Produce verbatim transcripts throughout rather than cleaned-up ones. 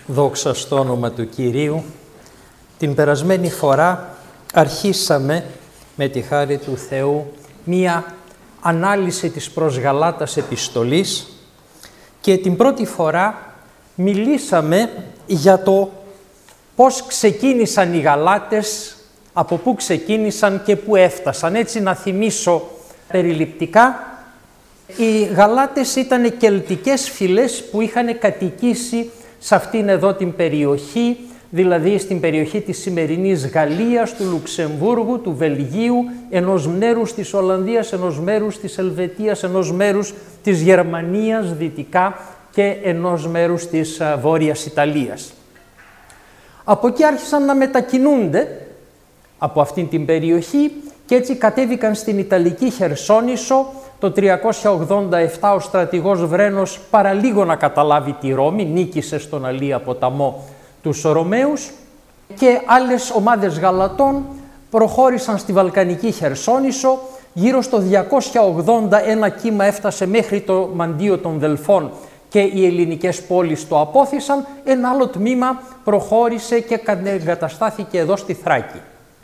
Δόξα στο όνομα του Κυρίου. Την περασμένη φορά αρχίσαμε με τη χάρη του Θεού μία ανάλυση της προς Γαλάτας επιστολής και την πρώτη φορά μιλήσαμε για το πώς ξεκίνησαν οι Γαλάτες, από πού ξεκίνησαν και πού έφτασαν. Έτσι να θυμίσω περιληπτικά, οι Γαλάτες ήταν κελτικές φυλές που είχαν κατοικήσει σε αυτήν εδώ την περιοχή, δηλαδή στην περιοχή της σημερινής Γαλλίας, του Λουξεμβούργου, του Βελγίου, ενός μέρους της Ολλανδίας, ενός μέρους της Ελβετίας, ενός μέρους της Γερμανίας δυτικά και ενός μέρους της Βόρειας Ιταλίας. Από εκεί άρχισαν να μετακινούνται από αυτήν την περιοχή και έτσι κατέβηκαν στην Ιταλική Χερσόνησο. Το τριακόσια ογδόντα επτά ο στρατηγός Βρένος παραλίγο να καταλάβει τη Ρώμη, νίκησε στον Αλία ποταμό τους Ρωμαίους και άλλες ομάδες Γαλατών προχώρησαν στη Βαλκανική Χερσόνησο. Γύρω στο διακόσια ογδόντα ένα κύμα έφτασε μέχρι το μαντίο των Δελφών και οι ελληνικές πόλεις το απόθυσαν. Ένα άλλο τμήμα προχώρησε και εγκαταστάθηκε εδώ στη Θράκη.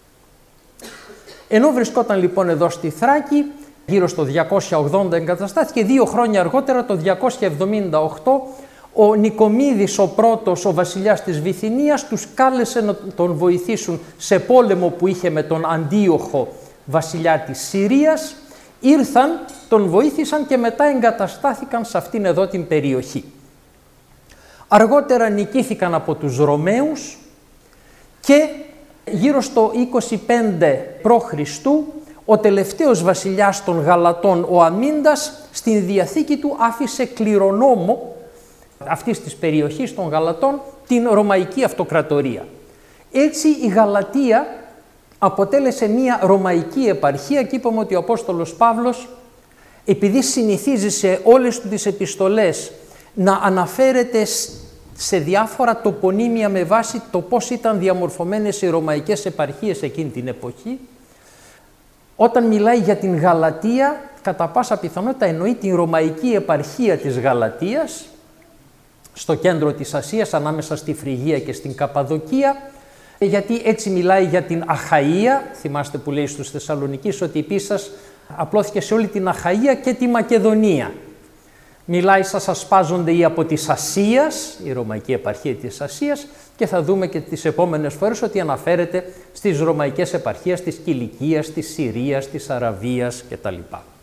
Ενώ βρισκόταν λοιπόν εδώ στη Θράκη, γύρω στο διακόσια ογδόντα εγκαταστάθηκε, δύο χρόνια αργότερα, το διακόσια εβδομήντα οκτώ, ο Νικομίδης ο πρώτος, ο βασιλιάς της Βυθινίας, τους κάλεσε να τον βοηθήσουν σε πόλεμο που είχε με τον Αντίοχο, βασιλιά της Συρίας. Ήρθαν, τον βοήθησαν και μετά εγκαταστάθηκαν σε αυτήν εδώ την περιοχή. Αργότερα νικήθηκαν από τους Ρωμαίους και γύρω στο είκοσι πέντε π.Χ. ο τελευταίος βασιλιάς των Γαλατών, ο Αμίντας, στην διαθήκη του άφησε κληρονόμο αυτής της περιοχής των Γαλατών την Ρωμαϊκή Αυτοκρατορία. Έτσι η Γαλατία αποτέλεσε μια Ρωμαϊκή επαρχία και είπαμε ότι ο Απόστολος Παύλος, επειδή συνηθίζει σε όλες τις επιστολές να αναφέρεται σε διάφορα τοπονύμια με βάση το πώς ήταν διαμορφωμένες οι Ρωμαϊκές επαρχίες εκείνη την εποχή, όταν μιλάει για την Γαλατία, κατά πάσα πιθανότητα εννοεί την Ρωμαϊκή επαρχία της Γαλατίας, στο κέντρο της Ασίας, ανάμεσα στη Φρυγία και στην Καπαδοκία, γιατί έτσι μιλάει για την Αχαΐα. Θυμάστε που λέει στους Θεσσαλονικείς ότι η πίστη σας απλώθηκε σε όλη την Αχαΐα και τη Μακεδονία. Μιλάει, σας ασπάζονται οι από της Ασίας, η Ρωμαϊκή επαρχία της Ασίας, και θα δούμε και τις επόμενες φορές ότι αναφέρεται στις Ρωμαϊκές επαρχίες της Κιλικίας, της Συρίας, της Αραβίας κτλ.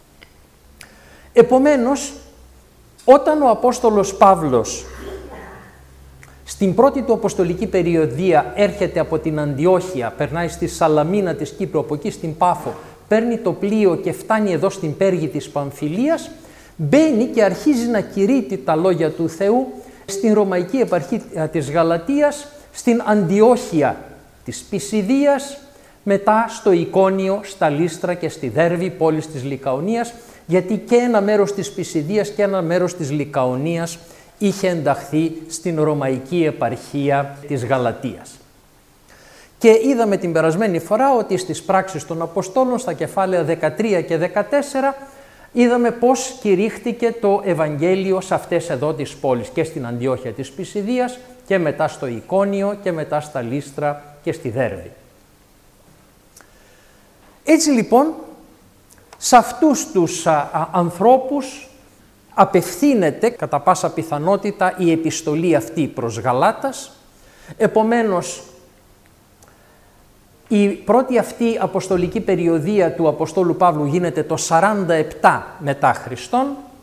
Επομένως, όταν ο Απόστολος Παύλος στην πρώτη του αποστολική περιοδία έρχεται από την Αντιόχεια, περνάει στη Σαλαμίνα της Κύπρου, από εκεί στην Πάφο, παίρνει το πλοίο και φτάνει εδώ στην Πέργη της Παμφιλίας, μπαίνει και αρχίζει να κηρύττει τα λόγια του Θεού στην Ρωμαϊκή επαρχία της Γαλατίας, στην Αντιόχεια της Πισιδίας, μετά στο Εικόνιο, στα Λύστρα και στη Δέρβη, πόλης της Λικαονίας, γιατί και ένα μέρος της Πισιδίας και ένα μέρος της Λικαονίας είχε ενταχθεί στην Ρωμαϊκή επαρχία της Γαλατίας. Και είδαμε την περασμένη φορά ότι στις πράξεις των Αποστόλων, στα κεφάλαια δεκατρία και δεκατέσσερα, είδαμε πώς κηρύχθηκε το Ευαγγέλιο σε αυτές εδώ τις πόλεις, και στην Αντιόχεια της Πισιδίας και μετά στο Εικόνιο και μετά στα Λύστρα και στη Δέρβη. Έτσι λοιπόν, σε αυτούς τους α, α, ανθρώπους απευθύνεται κατά πάσα πιθανότητα η επιστολή αυτή προς Γαλάτας. Επομένως, η πρώτη αυτή αποστολική περιοδία του Αποστόλου Παύλου γίνεται το σαράντα επτά μετά Χριστόν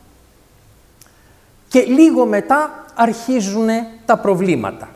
και λίγο μετά αρχίζουν τα προβλήματα.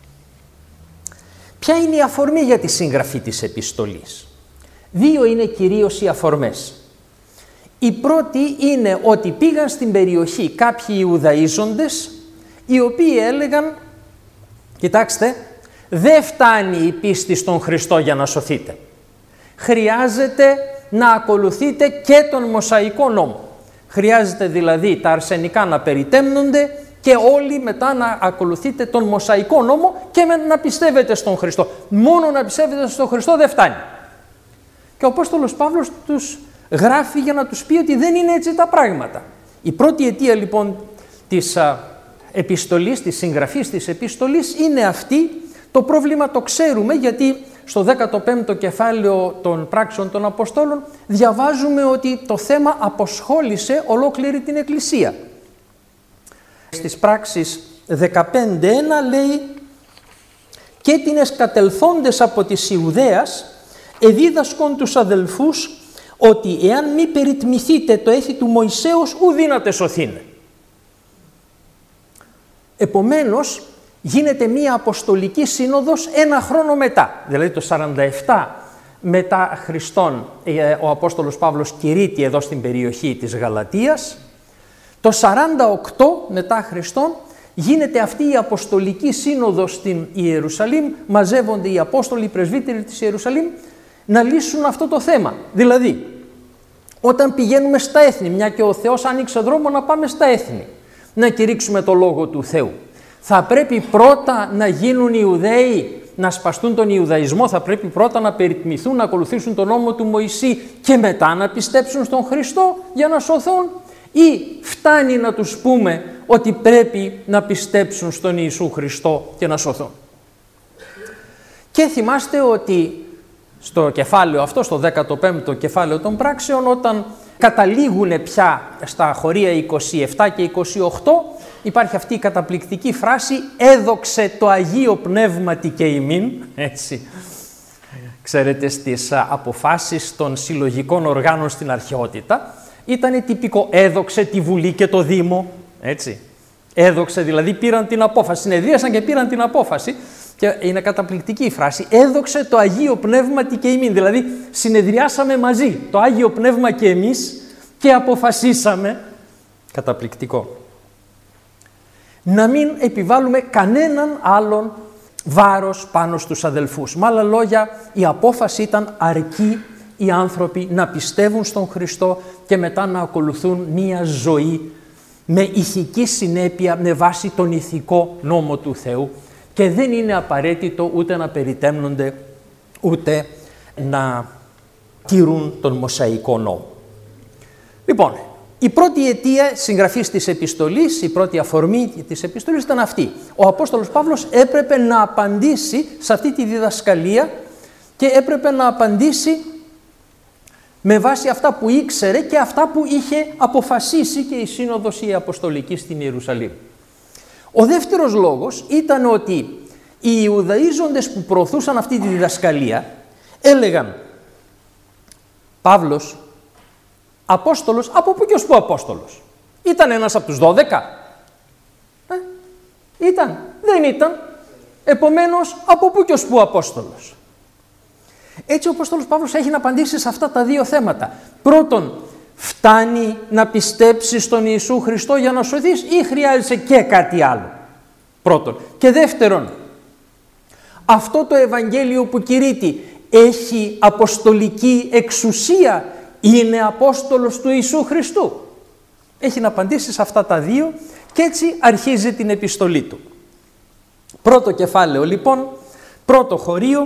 Ποια είναι η αφορμή για τη συγγραφή της επιστολής? Δύο είναι κυρίως οι αφορμές. Η πρώτη είναι ότι πήγαν στην περιοχή κάποιοι Ιουδαΐζοντες, οι οποίοι έλεγαν, κοιτάξτε, δεν φτάνει η πίστη στον Χριστό για να σωθείτε. Χρειάζεται να ακολουθείτε και τον Μωσαϊκό νόμο. Χρειάζεται δηλαδή τα αρσενικά να περιτέμνονται και όλοι μετά να ακολουθείτε τον Μωσαϊκό νόμο και να πιστεύετε στον Χριστό. Μόνο να πιστεύετε στον Χριστό δεν φτάνει. Και ο Απόστολος Παύλος τους γράφει για να τους πει ότι δεν είναι έτσι τα πράγματα. Η πρώτη αιτία λοιπόν της α, επιστολής, της συγγραφής της επιστολής είναι αυτή. Το πρόβλημα το ξέρουμε γιατί στο δέκατο πέμπτο κεφάλαιο των πράξεων των Αποστόλων διαβάζουμε ότι το θέμα αποσχόλησε ολόκληρη την Εκκλησία. Στις πράξεις δεκαπέντε ένα λέει «Και την εσκατελθόντες από της Ιουδαίας εδίδασκον τους αδελφούς ότι εάν μη περιτμηθείτε το έθι του Μωυσέως ου δύναται σωθήνε». Επομένως γίνεται μία Αποστολική Σύνοδος ένα χρόνο μετά, δηλαδή το σαράντα επτά μετά Χριστόν ο Απόστολος Παύλος κηρύττει εδώ στην περιοχή της Γαλατίας. Το σαράντα οκτώ μετά Χριστόν γίνεται αυτή η Αποστολική Σύνοδος στην Ιερουσαλήμ, μαζεύονται οι Απόστολοι, οι πρεσβύτεροι της Ιερουσαλήμ να λύσουν αυτό το θέμα. Δηλαδή, όταν πηγαίνουμε στα έθνη, μια και ο Θεός άνοιξε δρόμο να πάμε στα έθνη, να κηρύξουμε το Λόγο του Θεού, θα πρέπει πρώτα να γίνουν Ιουδαίοι, να σπαστούν τον Ιουδαϊσμό, θα πρέπει πρώτα να περιτμηθούν, να ακολουθήσουν τον νόμο του Μωυσή και μετά να πιστέψουν στον Χριστό για να σωθούν, ή φτάνει να τους πούμε ότι πρέπει να πιστέψουν στον Ιησού Χριστό και να σωθούν. Και θυμάστε ότι στο κεφάλαιο αυτό, στο δέκατο πέμπτο κεφάλαιο των πράξεων, όταν καταλήγουν πια στα χωρία είκοσι επτά και είκοσι οκτώ, υπάρχει αυτή η καταπληκτική φράση «έδοξε το Αγίο Πνεύματι και ημίν», έτσι, ξέρετε, στις αποφάσεις των συλλογικών οργάνων στην αρχαιότητα, ήταν τυπικό «έδοξε τη Βουλή και το Δήμο», έτσι, έδοξε, δηλαδή πήραν την απόφαση, συνεδρίασαν και πήραν την απόφαση. Και είναι καταπληκτική η φράση «έδοξε το Αγίο Πνεύματι και ημίν», δηλαδή συνεδριάσαμε μαζί, το Άγιο Πνεύμα και εμείς, και αποφασίσαμε, καταπληκτικό, να μην επιβάλλουμε κανέναν άλλον βάρος πάνω στους αδελφούς. Με άλλα λόγια, η απόφαση ήταν αρκεί οι άνθρωποι να πιστεύουν στον Χριστό και μετά να ακολουθούν μία ζωή με ηθική συνέπεια, με βάση τον ηθικό νόμο του Θεού, και δεν είναι απαραίτητο ούτε να περιτέμνονται ούτε να τηρούν τον Μωσαϊκό νόμο. Λοιπόν, η πρώτη αιτία συγγραφής της επιστολής, η πρώτη αφορμή της επιστολής ήταν αυτή. Ο Απόστολος Παύλος έπρεπε να απαντήσει σε αυτή τη διδασκαλία και έπρεπε να απαντήσει με βάση αυτά που ήξερε και αυτά που είχε αποφασίσει και η Σύνοδος η Αποστολική στην Ιερουσαλήμ. Ο δεύτερος λόγος ήταν ότι οι Ιουδαίζοντες που προωθούσαν αυτή τη διδασκαλία έλεγαν «Παύλος, Απόστολος, από πού και ως πού Απόστολος? Ήταν ένας από τους δώδεκα? Ε, ήταν, δεν ήταν. Επομένως, από πού και ως πού Απόστολος?» Έτσι ο Απόστολος Παύλος έχει να απαντήσει σε αυτά τα δύο θέματα. Πρώτον, φτάνει να πιστέψεις στον Ιησού Χριστό για να σωθείς ή χρειάζεσαι και κάτι άλλο? Πρώτον. Και δεύτερον, αυτό το Ευαγγέλιο που κηρύττει έχει αποστολική εξουσία? Είναι Απόστολος του Ιησού Χριστού? Έχει να απαντήσει σε αυτά τα δύο και έτσι αρχίζει την επιστολή του. Πρώτο κεφάλαιο λοιπόν, πρώτο χωρίο.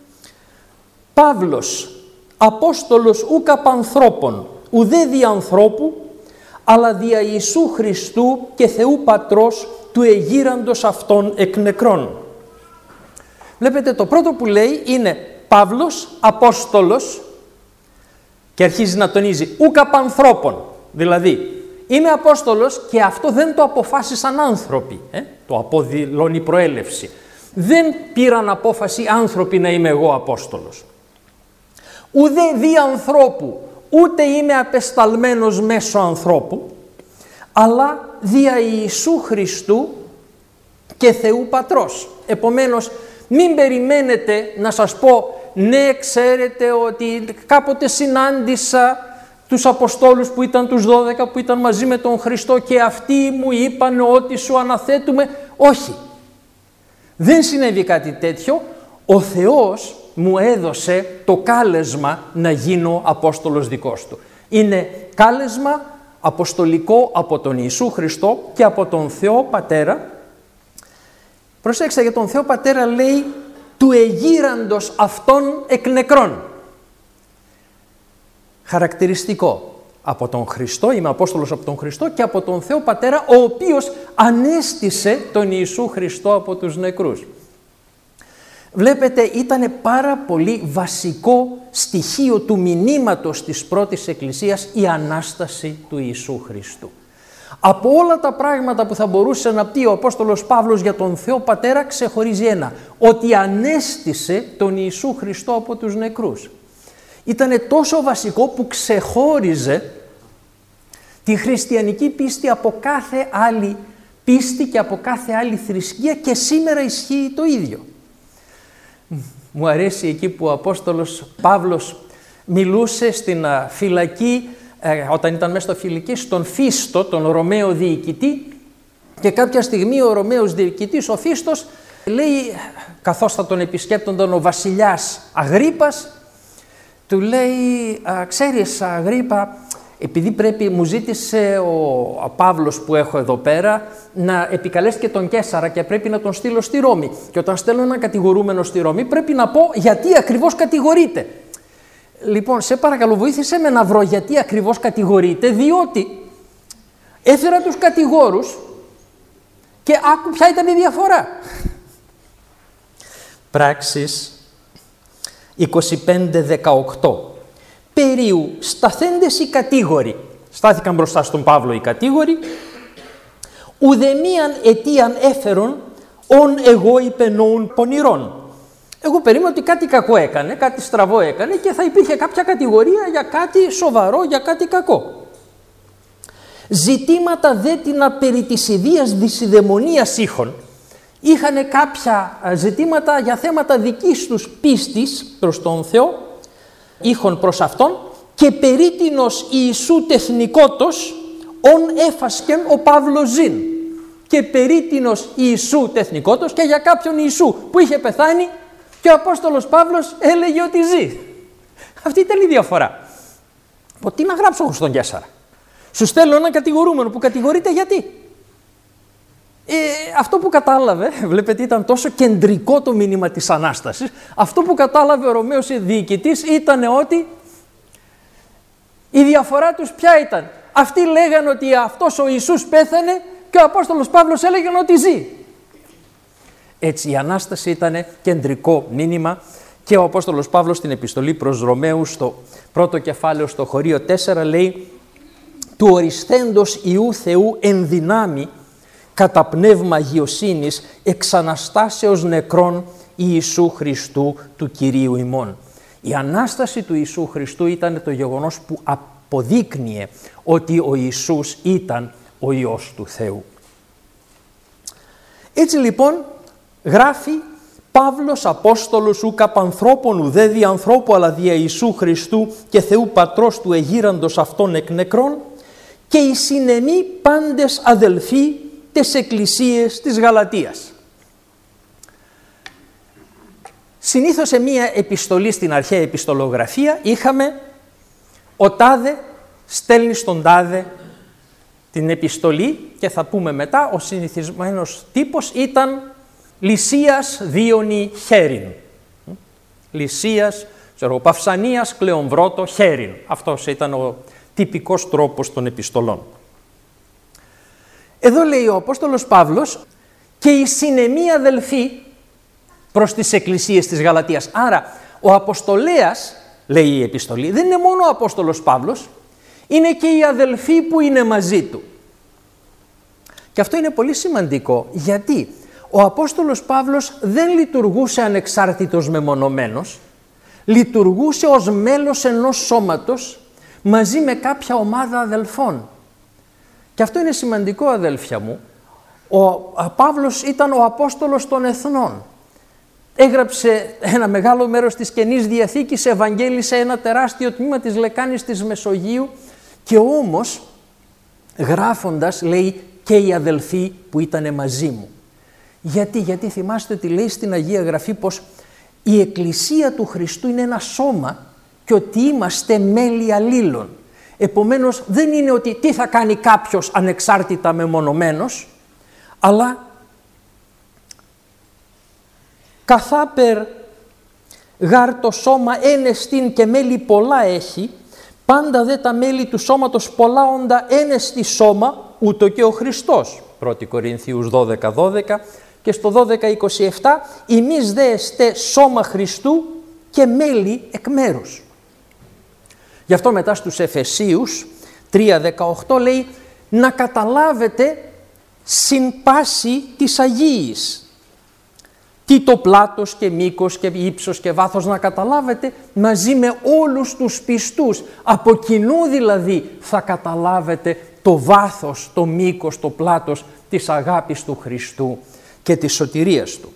Παύλος, Απόστολος ούκ απ' ανθρώπων, ουδέ δι' ανθρώπου, αλλά δια Ιησού Χριστού και Θεού Πατρός του εγείραντος αυτών εκ νεκρών. Βλέπετε, το πρώτο που λέει είναι Παύλος, Απόστολος, και αρχίζει να τονίζει ούκ απ' ανθρώπων, δηλαδή είμαι Απόστολος και αυτό δεν το αποφάσισαν άνθρωποι, ε? Το αποδηλώνει προέλευση. Δεν πήραν απόφαση άνθρωποι να είμαι εγώ Απόστολος. Ουδέ δι' ανθρώπου, ούτε είμαι απεσταλμένος μέσω ανθρώπου, αλλά δια Ιησού Χριστού και Θεού Πατρός. Επομένως, μην περιμένετε να σας πω ναι, ξέρετε ότι κάποτε συνάντησα τους Αποστόλους που ήταν τους δώδεκα που ήταν μαζί με τον Χριστό και αυτοί μου είπαν ότι σου αναθέτουμε. Όχι, δεν συνέβη κάτι τέτοιο. Ο Θεός μου έδωσε το κάλεσμα να γίνω Απόστολος δικός του. Είναι κάλεσμα αποστολικό από τον Ιησού Χριστό και από τον Θεό Πατέρα. Προσέξτε, για τον Θεό Πατέρα λέει του εγείραντος αυτών εκ νεκρών. Χαρακτηριστικό. Από τον Χριστό, είμαι Απόστολος από τον Χριστό και από τον Θεό Πατέρα, ο οποίος ανέστησε τον Ιησού Χριστό από τους νεκρούς. Βλέπετε, ήταν πάρα πολύ βασικό στοιχείο του μηνύματος της πρώτης Εκκλησίας η Ανάσταση του Ιησού Χριστού. Από όλα τα πράγματα που θα μπορούσε να πει ο Απόστολος Παύλος για τον Θεό Πατέρα, ξεχωρίζει ένα, ότι ανέστησε τον Ιησού Χριστό από τους νεκρούς. Ήτανε τόσο βασικό που ξεχώριζε τη χριστιανική πίστη από κάθε άλλη πίστη και από κάθε άλλη θρησκεία, και σήμερα ισχύει το ίδιο. Μου αρέσει εκεί που ο Απόστολος Παύλος μιλούσε στην φυλακή, ε, όταν ήταν μέσα στο φυλακή, στον Φίστο, τον Ρωμαίο διοικητή, και κάποια στιγμή ο Ρωμαίος διοικητής, ο Φίστος, λέει, καθώς θα τον επισκέπτονταν ο βασιλιάς Αγρίππας, του λέει, ξέρεις Αγρίππα, επειδή πρέπει, μου ζήτησε ο Παύλος που έχω εδώ πέρα να επικαλέσει και τον Καίσαρα και πρέπει να τον στείλω στη Ρώμη. Και όταν στέλνω έναν κατηγορούμενο στη Ρώμη πρέπει να πω γιατί ακριβώς κατηγορείται. Λοιπόν, σε παρακαλώ, βοήθησε με να βρω γιατί ακριβώς κατηγορείται, διότι έφερα τους κατηγόρους και άκου ποια ήταν η διαφορά. Πράξεις είκοσι πέντε δεκαοκτώ. Περίου σταθέντες οι κατήγοροι, στάθηκαν μπροστά στον Παύλο οι κατήγοροι, ουδεμίαν αιτίαν έφερον ον εγώ υπενόουν πονηρών. Εγώ περίμενα ότι κάτι κακό έκανε, κάτι στραβό έκανε και θα υπήρχε κάποια κατηγορία για κάτι σοβαρό, για κάτι κακό. Ζητήματα δε την περί της ιδίας δυσιδαιμονίας είχον. Είχαν κάποια ζητήματα για θέματα δικής τους πίστης προς τον Θεό, είχον προς Αυτόν, και περίτινος Ιησού τεθνικότος ον έφασκεν ο Παύλος ζήν. Και περίτινος Ιησού τεθνικότος, και για κάποιον Ιησού που είχε πεθάνει και ο Απόστολος Παύλος έλεγε ότι ζει. Αυτή ήταν η διαφορά. Πω, τι να γράψω εγώ στον Καίσαρα. Σου στέλνω έναν κατηγορούμενο που κατηγορείται γιατί. Ε, αυτό που κατάλαβε, βλέπετε, ήταν τόσο κεντρικό το μήνυμα της Ανάστασης, αυτό που κατάλαβε ο Ρωμαίος διοικητής ήταν ότι η διαφορά τους ποια ήταν. Αυτοί λέγανε ότι αυτός ο Ιησούς πέθανε και ο Απόστολος Παύλος έλεγε ότι ζει. Έτσι η Ανάσταση ήταν κεντρικό μήνυμα και ο Απόστολος Παύλος στην επιστολή προς Ρωμαίους στο πρώτο κεφάλαιο στο χωρίο τέσσερα λέει «Του ορισθέντος Ιού Θεού εν δυνάμει κατά πνεύμα αγιοσύνης εξ Αναστάσεως νεκρών Ιησού Χριστού του Κυρίου ημών». Η Ανάσταση του Ιησού Χριστού ήταν το γεγονός που αποδείκνυε ότι ο Ιησούς ήταν ο Υιός του Θεού. Έτσι λοιπόν γράφει Παύλος Απόστολος ου καπανθρώπων ουδέ δι' ανθρώπου αλλά δια Ιησού Χριστού και Θεού Πατρός του εγείραντος αυτών εκ νεκρών και οι συνεμοί πάντες αδελφοί τες εκκλησίες της Γαλατίας. Συνήθως σε μία επιστολή στην αρχαία επιστολογραφία είχαμε ο τάδε στέλνει στον τάδε την επιστολή και θα πούμε μετά ο συνηθισμένος τύπος ήταν Λυσίας Δίωνη Χέριν. Λυσίας, ξέρω, Παυσανίας Κλεομβρότο Χέριν. Αυτός ήταν ο τυπικός τρόπος των επιστολών. Εδώ λέει ο Απόστολος Παύλος και οι συνεμοί αδελφοί προς τις εκκλησίες της Γαλατίας. Άρα ο Αποστολέας, λέει η επιστολή, δεν είναι μόνο ο Απόστολος Παύλος, είναι και οι αδελφοί που είναι μαζί του. Και αυτό είναι πολύ σημαντικό, γιατί ο Απόστολος Παύλος δεν λειτουργούσε ανεξάρτητος μεμονωμένος, λειτουργούσε ως μέλος ενός σώματος μαζί με κάποια ομάδα αδελφών. Και αυτό είναι σημαντικό, αδέλφια μου. Ο Παύλος ήταν ο Απόστολος των Εθνών. Έγραψε ένα μεγάλο μέρος της Καινής Διαθήκης, ευαγγέλισε ένα τεράστιο τμήμα της λεκάνης της Μεσογείου και όμως γράφοντας λέει και οι αδελφοί που ήταν μαζί μου. Γιατί, γιατί θυμάστε ότι λέει στην Αγία Γραφή πως η Εκκλησία του Χριστού είναι ένα σώμα και ότι είμαστε μέλη αλλήλων. Επομένως δεν είναι ότι τι θα κάνει κάποιος ανεξάρτητα μεμονωμένος, αλλά καθάπερ γάρ το σώμα ένεστιν και μέλη πολλά έχει, πάντα δε τα μέλη του σώματος πολλά όντα ένεστη σώμα, ούτω και ο Χριστός. πρώτη Κορινθίους δώδεκα δώδεκα, και στο δώδεκα είκοσι επτά, «Ημείς δε εστέ σώμα Χριστού και μέλη εκ μέρους». Γι' αυτό μετά στους Εφεσίους τρία δεκαοκτώ λέει να καταλάβετε συν πάση της Αγίης. Τι το πλάτος και μήκος και ύψος και βάθος, να καταλάβετε μαζί με όλους τους πιστούς. Από κοινού δηλαδή θα καταλάβετε το βάθος, το μήκος, το πλάτος της αγάπης του Χριστού και της σωτηρίας Του.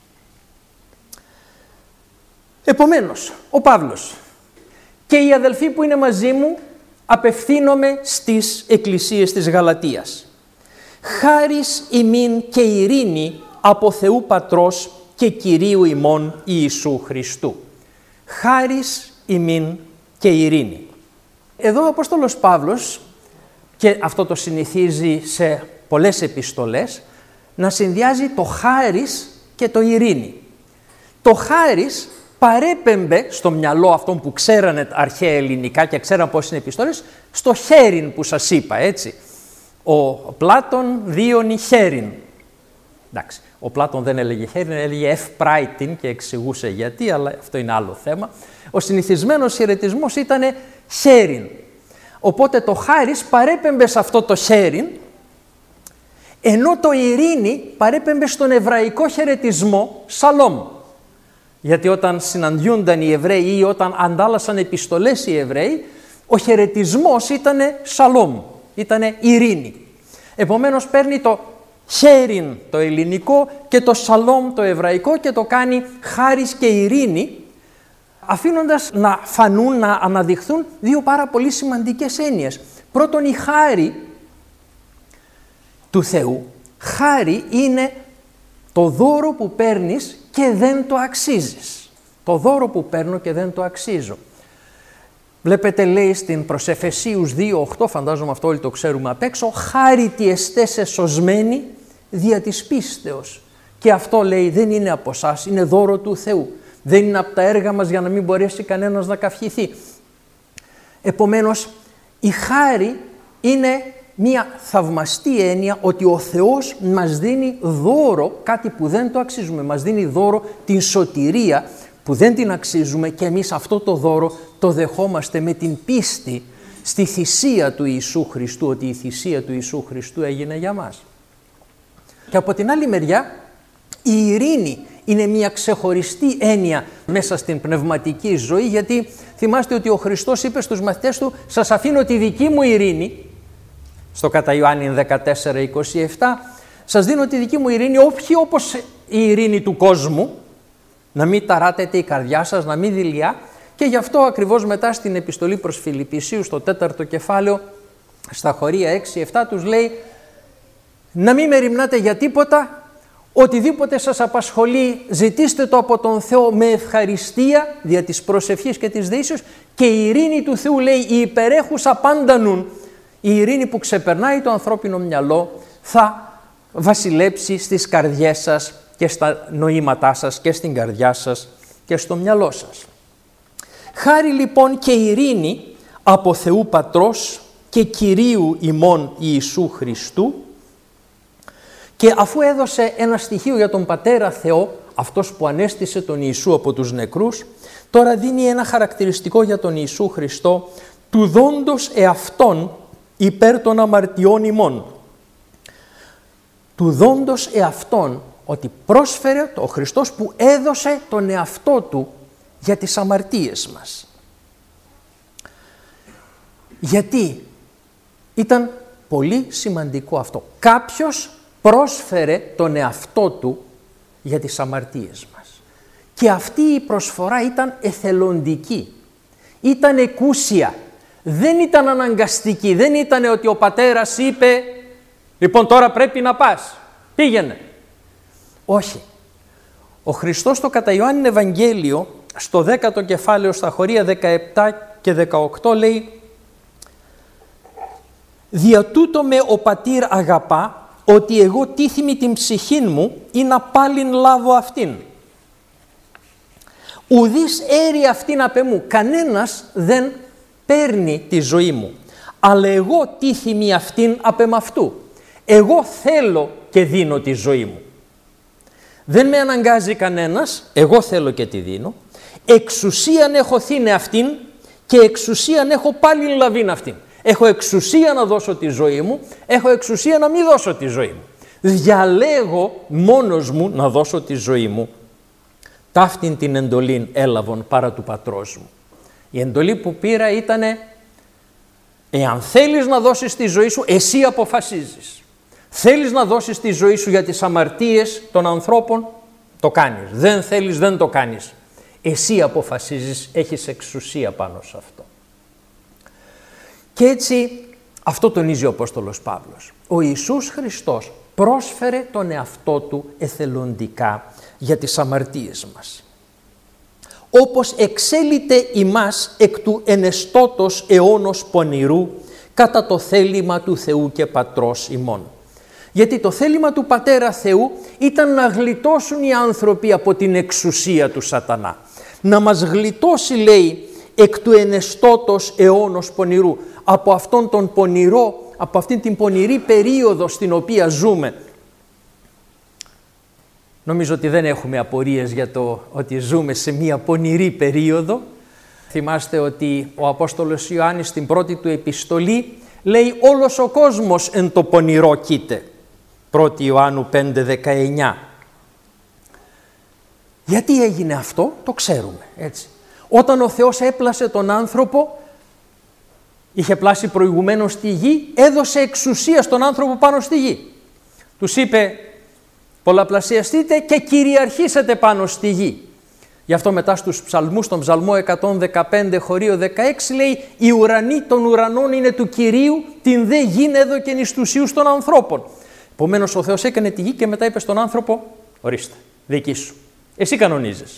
Επομένως, ο Παύλος και οι αδελφοί που είναι μαζί μου, απευθύνομαι στις εκκλησίες της Γαλατίας. Χάρις ημίν και ειρήνη από Θεού Πατρός και Κυρίου ημών Ιησού Χριστού. Χάρις ημίν και ειρήνη. Εδώ ο Απόστολος Παύλος, και αυτό το συνηθίζει σε πολλές επιστολές, να συνδυάζει το χάρις και το ειρήνη. Το χάρις παρέπεμπε στο μυαλό αυτών που ξέρανε αρχαία ελληνικά και ξέραν πώς είναι επιστολές, στο χέριν που σας είπα, έτσι. Ο Πλάτων δίωνει χέριν. Εντάξει, ο Πλάτων δεν έλεγε χέριν, έλεγε ευπράιτην και εξηγούσε γιατί, αλλά αυτό είναι άλλο θέμα. Ο συνηθισμένος χαιρετισμός ήταν χέριν. Οπότε το χάρις παρέπεμπε σε αυτό το χέριν, ενώ το ειρήνη παρέπεμπε στον εβραϊκό χαιρετισμό σαλόμ. Γιατί όταν συναντιούνταν οι Εβραίοι ή όταν αντάλλασαν επιστολές οι Εβραίοι, ο χαιρετισμός ήταν σαλόμ, ήταν ειρήνη. Επομένως παίρνει το χέριν το ελληνικό και το σαλόμ το εβραϊκό και το κάνει χάρις και ειρήνη, αφήνοντας να φανούν, να αναδειχθούν δύο πάρα πολύ σημαντικές έννοιες. Πρώτον, η χάρη του Θεού. Χάρη είναι το δώρο που παίρνεις και δεν το αξίζεις. Το δώρο που παίρνω και δεν το αξίζω. Βλέπετε, λέει στην προς Εφεσίους δύο οκτώ, φαντάζομαι αυτό όλοι το ξέρουμε απ' έξω, «Χάρητι εστέ σε σωσμένοι δια της πίστεως». Και αυτό, λέει, δεν είναι από εσάς, είναι δώρο του Θεού. Δεν είναι από τα έργα μας για να μην μπορέσει κανένας να καυχηθεί. Επομένως, η χάρη είναι μία θαυμαστή έννοια ότι ο Θεός μας δίνει δώρο κάτι που δεν το αξίζουμε. Μας δίνει δώρο την σωτηρία που δεν την αξίζουμε και εμείς αυτό το δώρο το δεχόμαστε με την πίστη στη θυσία του Ιησού Χριστού, ότι η θυσία του Ιησού Χριστού έγινε για μας. Και από την άλλη μεριά, η ειρήνη είναι μια ξεχωριστή έννοια μέσα στην πνευματική ζωή, γιατί θυμάστε ότι ο Χριστός είπε στους μαθητές του «Σας αφήνω τη δική μου ειρήνη», στο κατά Ιωάννη δεκατέσσερα είκοσι επτά, «Σας δίνω τη δική μου ειρήνη, όχι όπως η ειρήνη του κόσμου, να μην ταράτεται η καρδιά σας, να μην δειλιά». Και γι' αυτό ακριβώς μετά στην επιστολή προς Φιλιππισίους, στο τέταρτο κεφάλαιο, στα χωρία έξι επτά τους λέει «Να μην μεριμνάτε για τίποτα, οτιδήποτε σας απασχολεί ζητήστε το από τον Θεό με ευχαριστία δια της προσευχής και της δεήσεως και η ειρήνη του Θεού», λέει, «η υπερέχουσα πάντα νουν», η ειρήνη που ξεπερνάει το ανθρώπινο μυαλό, θα βασιλέψει στις καρδιές σας και στα νοήματά σας και στην καρδιά σας και στο μυαλό σας. Χάρη λοιπόν και ειρήνη από Θεού Πατρός και Κυρίου ημών Ιησού Χριστού. Και αφού έδωσε ένα στοιχείο για τον Πατέρα Θεό, αυτός που ανέστησε τον Ιησού από τους νεκρούς, τώρα δίνει ένα χαρακτηριστικό για τον Ιησού Χριστό, του δόντος εαυτόν υπέρ των αμαρτιών ημών. Του δόντος εαυτόν, ότι πρόσφερε ο Χριστός που έδωσε τον εαυτό του για τις αμαρτίες μας. Γιατί ήταν πολύ σημαντικό αυτό. Κάποιος πρόσφερε τον εαυτό του για τις αμαρτίες μας. Και αυτή η προσφορά ήταν εθελοντική. Ήταν εκούσια. Δεν ήταν αναγκαστική. Δεν ήταν ότι ο πατέρας είπε «Λοιπόν τώρα πρέπει να πας, πήγαινε». Όχι. Ο Χριστός στο κατά Ιωάννη Ευαγγέλιο, στο δέκατο κεφάλαιο στα χωρία δεκαεπτά και δεκαοκτώ λέει «Δια τούτο με ο πατήρ αγαπά, ότι εγώ τίθιμη την ψυχήν μου ή να πάλιν λάβω αυτήν. Ουδής έρει αυτήν απ' εμού». Κανένας δεν παίρνει τη ζωή μου, αλλά εγώ τίθιμη αυτήν απ' εμ' αυτού. Εγώ θέλω και δίνω τη ζωή μου. Δεν με αναγκάζει κανένας, εγώ θέλω και τη δίνω. Εξουσίαν έχω θύνε αυτήν και εξουσίαν έχω πάλι λαβήν αυτήν. Έχω εξουσία να δώσω τη ζωή μου, έχω εξουσία να μην δώσω τη ζωή μου. Διαλέγω μόνος μου να δώσω τη ζωή μου. Ταύτην την εντολήν έλαβον παρά του πατρός μου. Η εντολή που πήρα ήτανε, εάν θέλεις να δώσεις τη ζωή σου, εσύ αποφασίζεις. Θέλεις να δώσεις τη ζωή σου για τις αμαρτίες των ανθρώπων, το κάνεις. Δεν θέλεις, δεν το κάνεις. Εσύ αποφασίζεις, έχεις εξουσία πάνω σε αυτό. Και έτσι αυτό τονίζει ο Απόστολος Παύλος. Ο Ιησούς Χριστός πρόσφερε τον εαυτό του εθελοντικά για τις αμαρτίες μας. Όπως εξέλιται ημάς εκ του ενεστώτος αιώνος πονηρού κατά το θέλημα του Θεού και Πατρός ημών. Γιατί το θέλημα του Πατέρα Θεού ήταν να γλιτώσουν οι άνθρωποι από την εξουσία του σατανά. Να μας γλιτώσει, λέει, εκ του ενεστώτος αιώνος πονηρού, από αυτόν τον πονηρό, από αυτήν την πονηρή περίοδο στην οποία ζούμε. Νομίζω ότι δεν έχουμε απορίες για το ότι ζούμε σε μια πονηρή περίοδο. Θυμάστε ότι ο Απόστολος Ιωάννης στην πρώτη του επιστολή λέει «Όλος ο κόσμος εν το πονηρό κοίται». πρώτη Ιωάννου πέντε δεκαεννιά. Γιατί έγινε αυτό, το ξέρουμε, έτσι. Όταν ο Θεός έπλασε τον άνθρωπο, είχε πλάσει προηγουμένως τη γη, έδωσε εξουσία στον άνθρωπο πάνω στη γη. Τους είπε πολλαπλασιαστείτε και κυριαρχήσετε πάνω στη γη. Γι' αυτό μετά στους ψαλμούς, στον ψαλμό εκατόν δεκαπέντε χωρίο δεκαέξι λέει «Η ουρανή των ουρανών είναι του Κυρίου, την δε γην έδωκεν εις τους ιούς των ανθρώπων». Επομένως ο Θεός έκανε τη γη και μετά είπε στον άνθρωπο «Ορίστε, δική σου, εσύ κανονίζεις».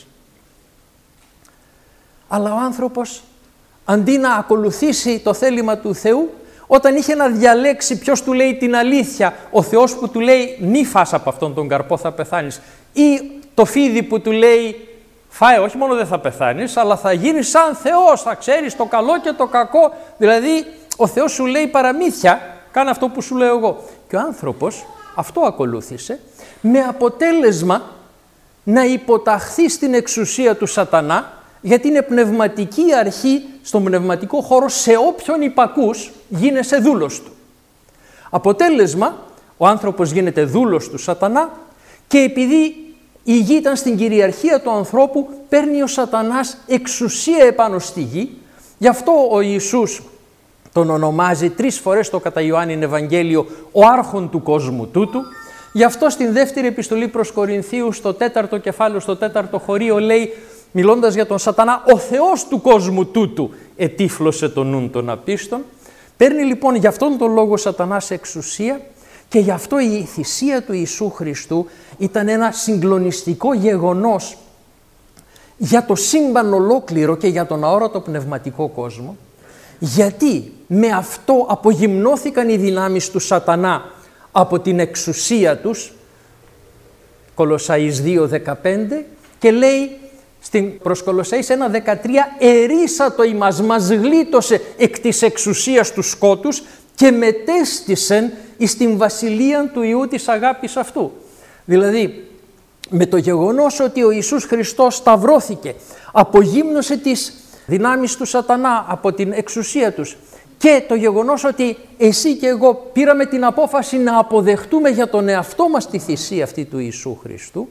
Αλλά ο άνθρωπος αντί να ακολουθήσει το θέλημα του Θεού, όταν είχε να διαλέξει ποιος του λέει την αλήθεια, ο Θεός που του λέει «Μη φας από αυτόν τον καρπό, θα πεθάνεις», ή το φίδι που του λέει «Φάε, όχι μόνο δεν θα πεθάνεις, αλλά θα γίνεις σαν Θεός, θα ξέρεις το καλό και το κακό». Δηλαδή ο Θεός σου λέει παραμύθια, κάνε αυτό που σου λέω εγώ. Και ο άνθρωπος αυτό ακολούθησε, με αποτέλεσμα να υποταχθεί στην εξουσία του σατανά, γιατί είναι πνευματική αρχή στον πνευματικό χώρο, σε όποιον υπακούς γίνεσαι δούλος του. Αποτέλεσμα, ο άνθρωπος γίνεται δούλος του σατανά και επειδή η γη ήταν στην κυριαρχία του ανθρώπου, παίρνει ο σατανάς εξουσία επάνω στη γη. Γι' αυτό ο Ιησούς τον ονομάζει τρεις φορές στο κατά Ιωάννην Ευαγγέλιο ο άρχον του κόσμου τούτου. Γι' αυτό στην δεύτερη επιστολή προς Κορινθίους, στο τέταρτο κεφάλαιο, στο τέταρτο χωρίο λέει, μιλώντας για τον σατανά, ο Θεός του κόσμου τούτου ετύφλωσε τον νουν των απίστων. Παίρνει λοιπόν γι' αυτόν τον λόγο ο σατανάς εξουσία και γι' αυτό η θυσία του Ιησού Χριστού ήταν ένα συγκλονιστικό γεγονός για το σύμπαν ολόκληρο και για τον αόρατο πνευματικό κόσμο. Γιατί με αυτό απογυμνώθηκαν οι δυνάμεις του σατανά από την εξουσία τους, Κολοσσαείς δύο δεκαπέντε, και λέει στην προς Κολοσσαείς ένα δεκατρία «Ερίσατο ημάς, μας γλίτωσε εκ της εξουσίας του σκότους και μετέστησεν εις την βασιλεία του Υιού της αγάπης αυτού». Δηλαδή, με το γεγονός ότι ο Ιησούς Χριστός σταυρώθηκε, απογύμνωσε τις δυνάμεις του σατανά από την εξουσία τους και το γεγονός ότι εσύ και εγώ πήραμε την απόφαση να αποδεχτούμε για τον εαυτό μας τη θυσία αυτή του Ιησού Χριστού,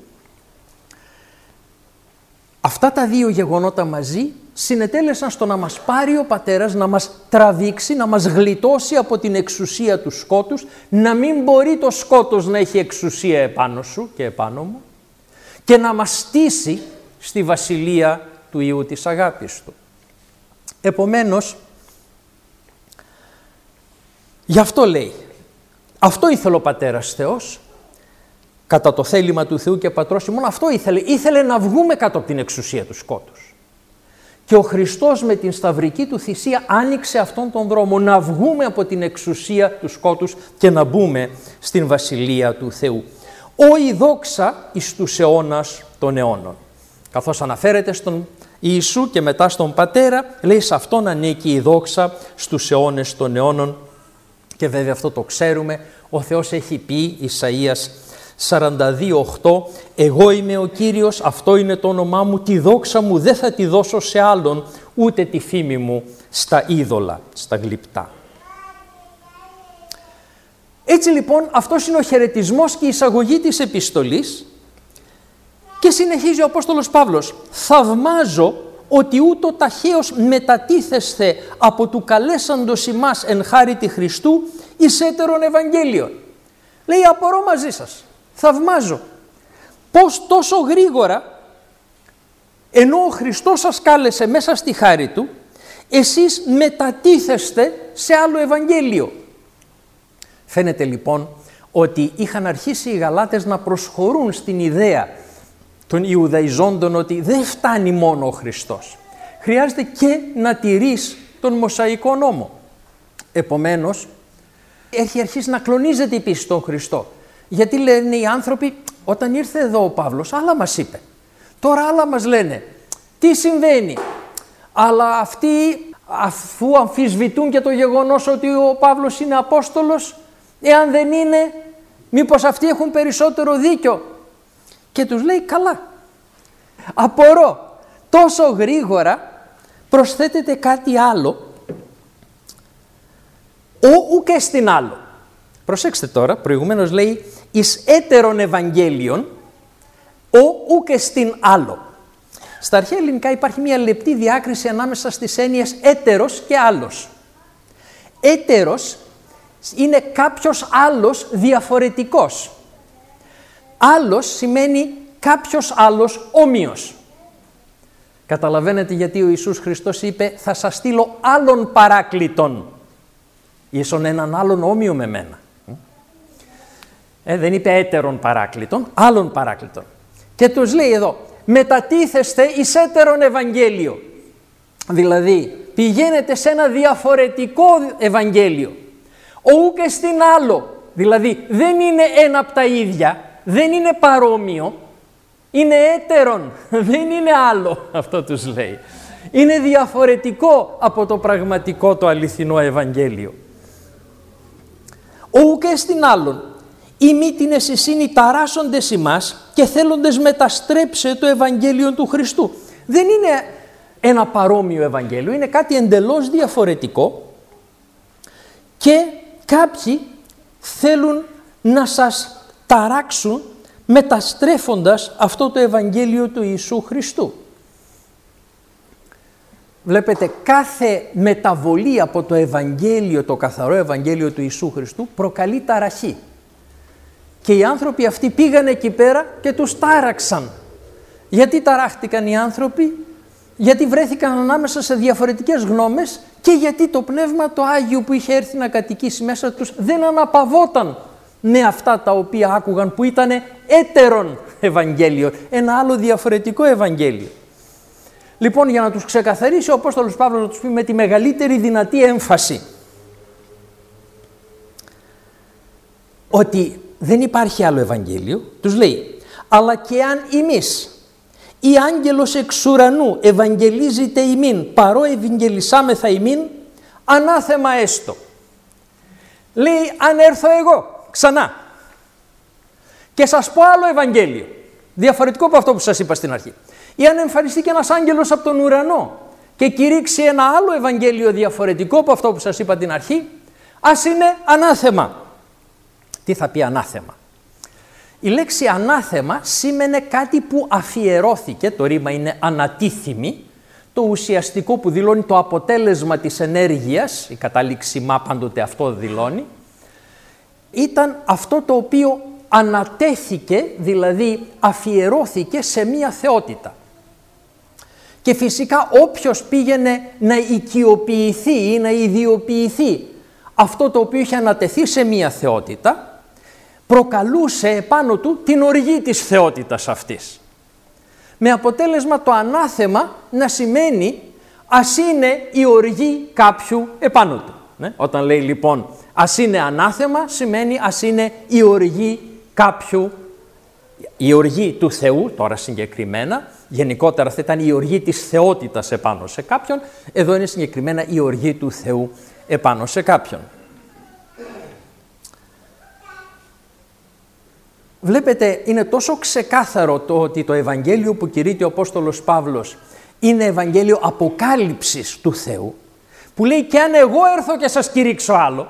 αυτά τα δύο γεγονότα μαζί συνετέλεσαν στο να μας πάρει ο Πατέρας, να μας τραβήξει, να μας γλιτώσει από την εξουσία του σκότους, να μην μπορεί το σκότος να έχει εξουσία επάνω σου και επάνω μου και να μας στήσει στη βασιλεία του Υιού της αγάπης του. Επομένως, γι' αυτό λέει, αυτό ήθελε ο Πατέρας Θεός, κατά το θέλημα του Θεού και Πατρός ημών, αυτό ήθελε. Ήθελε να βγούμε κάτω από την εξουσία του σκότους. Και ο Χριστός με την σταυρική του θυσία άνοιξε αυτόν τον δρόμο, να βγούμε από την εξουσία του σκότους και να μπούμε στην βασιλεία του Θεού. «Ο η δόξα εις τους αιώνας των αιώνων». Καθώς αναφέρεται στον Ιησού και μετά στον Πατέρα, λέει σε αυτόν ανήκει η δόξα στους αιώνες των αιώνων. Και βέβαια αυτό το ξέρουμε, ο Θεός έχει πει, Ισαΐας σαράντα δύο οκτώ, «Εγώ είμαι ο Κύριος, αυτό είναι το όνομά μου, τη δόξα μου δεν θα τη δώσω σε άλλον, ούτε τη φήμη μου στα είδωλα», στα γλυπτά. Έτσι λοιπόν αυτός είναι ο χαιρετισμός και η εισαγωγή της επιστολής και συνεχίζει ο Απόστολος Παύλος. «Θαυμάζω ότι ούτω ταχαίως μετατίθεσθε από του καλέσαντος ημάς εν χάριτι Χριστού εις έτερον Ευαγγέλιον». Λέει, απορώ μαζί σας, θαυμάζω πως τόσο γρήγορα, ενώ ο Χριστός σας κάλεσε μέσα στη χάρη Του, εσείς μετατίθεστε σε άλλο Ευαγγέλιο. Φαίνεται λοιπόν ότι είχαν αρχίσει οι Γαλάτες να προσχωρούν στην ιδέα των Ιουδαϊζόντων ότι δεν φτάνει μόνο ο Χριστός. Χρειάζεται και να τηρείς τον Μωσαϊκό νόμο. Επομένως, έχει αρχίσει να κλονίζεται η πίστη στον Χριστό. Γιατί λένε οι άνθρωποι, όταν ήρθε εδώ ο Παύλος, άλλα μας είπε. Τώρα άλλα μας λένε. Τι συμβαίνει? Αλλά αυτοί, αφού αμφισβητούν και το γεγονός ότι ο Παύλος είναι Απόστολος, εάν δεν είναι, μήπως αυτοί έχουν περισσότερο δίκιο? Και τους λέει, καλά, απορώ, τόσο γρήγορα προσθέτεται κάτι άλλο, ο ου και στην άλλο. Προσέξτε τώρα, προηγουμένως λέει εις έτερον Ευαγγέλιον, ο ου και στην άλλο. Στα αρχαία ελληνικά υπάρχει μια λεπτή διάκριση ανάμεσα στις έννοιες έτερος και άλλος. Έτερος είναι κάποιος άλλος διαφορετικός. Άλλος σημαίνει κάποιος άλλος όμοιος. Καταλαβαίνετε γιατί ο Ιησούς Χριστός είπε, θα σας στείλω άλλον παράκλητον, ίσον έναν άλλον όμοιο με μένα. Ε, δεν είπε έτερον παράκλητον, άλλον παράκλητον. Και τους λέει εδώ, μετατίθεστε εις έτερον Ευαγγέλιο. Δηλαδή, πηγαίνετε σε ένα διαφορετικό Ευαγγέλιο. Ου και στην άλλο. Δηλαδή, δεν είναι ένα από τα ίδια, δεν είναι παρόμοιο, είναι έτερον, δεν είναι άλλο, αυτό τους λέει. Είναι διαφορετικό από το πραγματικό, το αληθινό Ευαγγέλιο. Ου και στην άλλον, οι μήτινες εσύνοι ταράσσοντες ημάς και θέλοντες μεταστρέψε το Ευαγγέλιο του Χριστού. Δεν είναι ένα παρόμοιο Ευαγγέλιο, είναι κάτι εντελώς διαφορετικό και κάποιοι θέλουν να σας ταράξουν μεταστρέφοντας αυτό το Ευαγγέλιο του Ιησού Χριστού. Βλέπετε, κάθε μεταβολή από το Ευαγγέλιο, το καθαρό Ευαγγέλιο του Ιησού Χριστού προκαλεί ταραχή. Και οι άνθρωποι αυτοί πήγαν εκεί πέρα και τους τάραξαν. Γιατί ταράχτηκαν οι άνθρωποι? Γιατί βρέθηκαν ανάμεσα σε διαφορετικές γνώμες και γιατί το Πνεύμα το Άγιο που είχε έρθει να κατοικήσει μέσα τους δεν αναπαυόταν με αυτά τα οποία άκουγαν, που ήταν έτερον Ευαγγέλιο, ένα άλλο διαφορετικό Ευαγγέλιο. Λοιπόν, για να τους ξεκαθαρίσει ο Απόστολος Παύλος, να τους πει με τη μεγαλύτερη δυνατή έμφαση ότι δεν υπάρχει άλλο Ευαγγέλιο, τους λέει, αλλά και αν εμείς ή άγγελος εξ ουρανού ευαγγελίζεται ημίν, παρό ευαγγελισάμεθα ημίν, ανάθεμα έστω. Λέει, αν έρθω εγώ ξανά και σας πω άλλο Ευαγγέλιο, διαφορετικό από αυτό που σας είπα στην αρχή, ή αν εμφανιστεί και ένας άγγελος από τον ουρανό και κηρύξει ένα άλλο Ευαγγέλιο διαφορετικό από αυτό που σας είπα την αρχή, ας είναι ανάθεμα. Τι θα πει ανάθεμα? Η λέξη ανάθεμα σήμαινε κάτι που αφιερώθηκε, το ρήμα είναι ανατίθιμη, το ουσιαστικό που δηλώνει το αποτέλεσμα της ενέργειας, η κατάληξη μα πάντοτε αυτό δηλώνει, ήταν αυτό το οποίο ανατέθηκε, δηλαδή αφιερώθηκε σε μία θεότητα. Και φυσικά όποιος πήγαινε να οικειοποιηθεί ή να ιδιοποιηθεί αυτό το οποίο είχε ανατεθεί σε μία θεότητα, προκαλούσε επάνω του την οργή της θεότητας αυτής. Με αποτέλεσμα το ανάθεμα να σημαίνει ας είναι η οργή κάποιου επάνω του. Ναι? Όταν λέει λοιπόν ας είναι ανάθεμα, σημαίνει ας είναι η οργή κάποιου, η οργή του Θεού, τώρα συγκεκριμένα, γενικότερα θα ήταν η οργή της θεότητας επάνω σε κάποιον, εδώ είναι συγκεκριμένα η οργή του Θεού επάνω σε κάποιον. Βλέπετε, είναι τόσο ξεκάθαρο το ότι το Ευαγγέλιο που κηρύττει ο Απόστολος Παύλος είναι Ευαγγέλιο αποκάλυψης του Θεού, που λέει και αν εγώ έρθω και σας κηρύξω άλλο.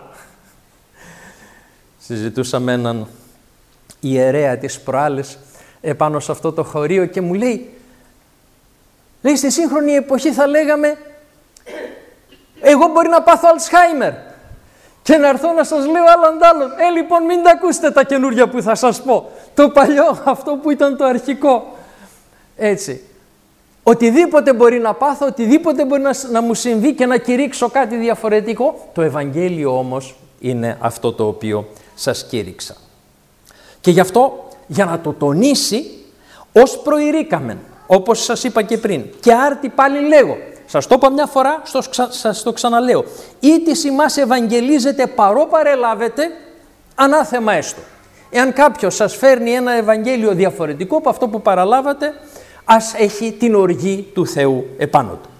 Συζητούσα με έναν ιερέα της προάλλες επάνω σε αυτό το χωρίο και μου λέει, λέει στη σύγχρονη εποχή θα λέγαμε εγώ μπορεί να πάθω Αλτσχάιμερ και να έρθω να σας λέω άλλον άλλον. Ε, λοιπόν, μην τα ακούσετε τα καινούργια που θα σας πω. Το παλιό, αυτό που ήταν το αρχικό. Έτσι. Οτιδήποτε μπορεί να πάθω, οτιδήποτε μπορεί να, να μου συμβεί και να κηρύξω κάτι διαφορετικό. Το Ευαγγέλιο όμως είναι αυτό το οποίο σας κήρυξα. Και γι' αυτό, για να το τονίσει, ως προηρήκαμεν, όπως σας είπα και πριν, και άρτη πάλι λέγω, σας το είπα μια φορά, στο, σας το ξαναλέω, ή της ημάς ευαγγελίζετε παρό παρελάβετε, ανάθεμα έστω. Εάν κάποιος σας φέρνει ένα Ευαγγέλιο διαφορετικό από αυτό που παραλάβατε, ας έχει την οργή του Θεού επάνω του.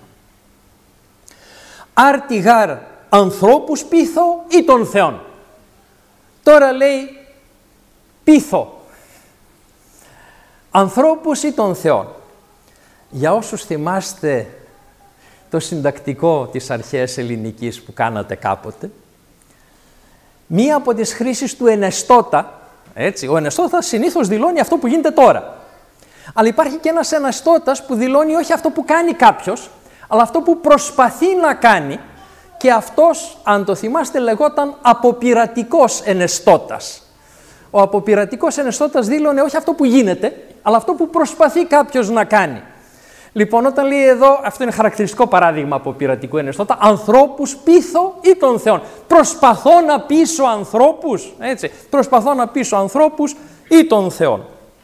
Άρτη γάρ ανθρώπους πείθω ή των Θεών. Τώρα λέει πείθω. Ανθρώπους ή των Θεών. Για όσους θυμάστε το συντακτικό της αρχαίας ελληνικής που κάνατε κάποτε, μία από τις χρήσεις του ενεστώτα, έτσι, ο ενεστώτας συνήθως δηλώνει αυτό που γίνεται τώρα. Αλλά υπάρχει και ένας ενεστώτας που δηλώνει όχι αυτό που κάνει κάποιος, αλλά αυτό που προσπαθεί να κάνει, και αυτός, αν το θυμάστε, λεγόταν αποπειρατικός ενεστώτας. Ο αποπειρατικός ενεστώτας δήλωνε όχι αυτό που γίνεται, αλλά αυτό που προσπαθεί κάποιος να κάνει. Λοιπόν, όταν λέει εδώ, αυτό είναι χαρακτηριστικό παράδειγμα αποπειρατικού ενεστώτα, ανθρώπους πείθω ή των Θεών. Προσπαθώ να πείσω ανθρώπους, έτσι, προσπαθώ να πείσω ανθρώπους ή των Θεών.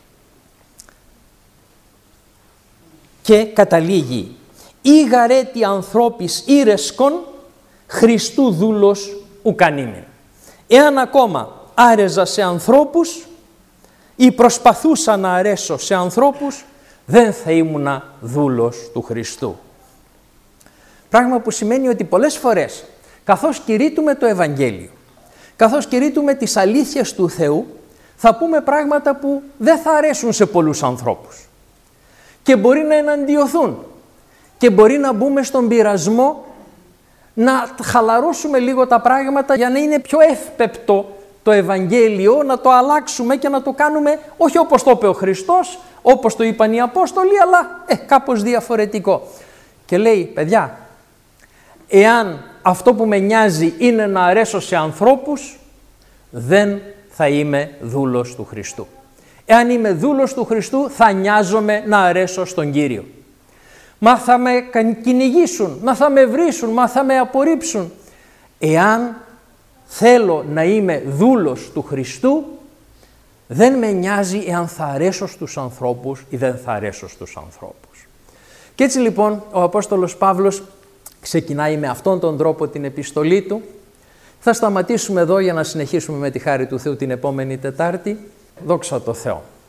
Και καταλήγει, «Ή γαρέτη ανθρώπης ήρεσκον, Χριστού δούλος ουκανήμεν». Εάν ακόμα άρεζα σε ανθρώπους ή προσπαθούσα να αρέσω σε ανθρώπους, δεν θα ήμουνα δούλος του Χριστού. Πράγμα που σημαίνει ότι πολλές φορές, καθώς κηρύττουμε το Ευαγγέλιο, καθώς κηρύττουμε τις αλήθειες του Θεού, θα πούμε πράγματα που δεν θα αρέσουν σε πολλούς ανθρώπους και μπορεί να εναντιωθούν και μπορεί να μπούμε στον πειρασμό να χαλαρώσουμε λίγο τα πράγματα για να είναι πιο εύπεπτο το Ευαγγέλιο, να το αλλάξουμε και να το κάνουμε όχι όπως το είπε ο Χριστός, όπως το είπαν οι Απόστολοι, αλλά ε, κάπως διαφορετικό. Και λέει, παιδιά, εάν αυτό που με νοιάζει είναι να αρέσω σε ανθρώπους, δεν θα είμαι δούλος του Χριστού. Εάν είμαι δούλος του Χριστού, θα νοιάζομαι να αρέσω στον Κύριο. Μα θα με κυνηγήσουν, μα θα με βρίσουν, μα θα με απορρίψουν. Εάν θέλω να είμαι δούλος του Χριστού, δεν με νοιάζει εάν θα αρέσω στους ανθρώπους ή δεν θα αρέσω στους ανθρώπους. Και έτσι λοιπόν ο Απόστολος Παύλος ξεκινάει με αυτόν τον τρόπο την επιστολή του. Θα σταματήσουμε εδώ για να συνεχίσουμε με τη χάρη του Θεού την επόμενη Τετάρτη. Δόξα τω Θεώ.